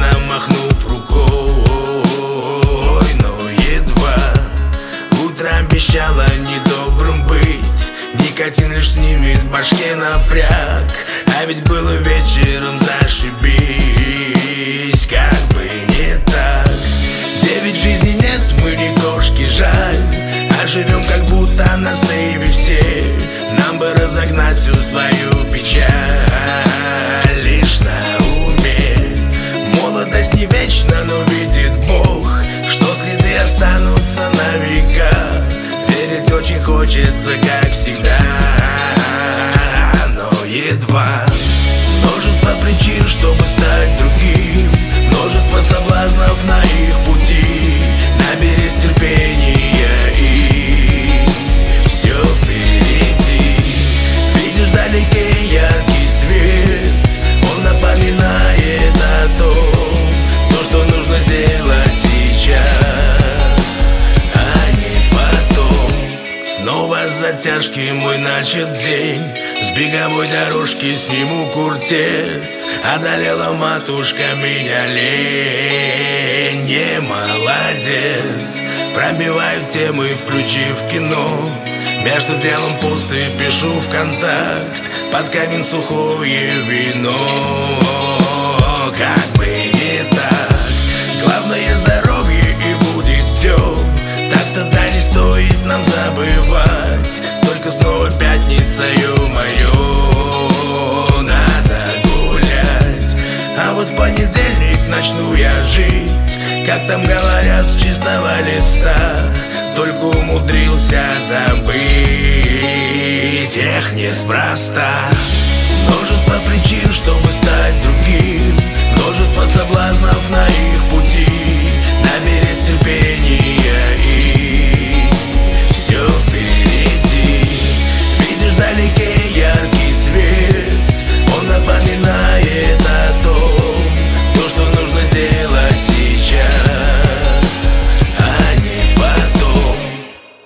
беспечно махнув рукой. Но едва утро обещало недобрым быть, никотин лишь снимет в башке напряг. А ведь было вечером зашибись, как бы не так. 9 жизней нет, мы не кошки, жаль, а живем как будто на сейве все. Нам бы разогнать всю свою печаль лишь на уме. Молодость не вечна, но видит Бог, что следы останутся на века. Верить очень хочется, как всегда, но едва. Множество причин, чтобы стать другим, множество соблазнов на их пути. Наберись терпения и все впереди. Видишь вдалеке яркий свет, он напоминает о том, то, что нужно делать сейчас, а не потом. Снова с затяжки мой начат день, с беговой дорожки сниму куртец. Одолела матушка меня лень, не молодец. Пробиваю темы, включив кино, между делом пусты пишу в контакт, под камин сухое вино. Как бы не так, главное здоровье и будет все. Так тогда не стоит нам забывать, только снова пятница, ё-моё, надо гулять. А вот в понедельник начну я жить, как там говорят, с чистого листа. Только умудрился забыть, эх, неспроста. Множество причин, чтобы стать другим, множество соблазнов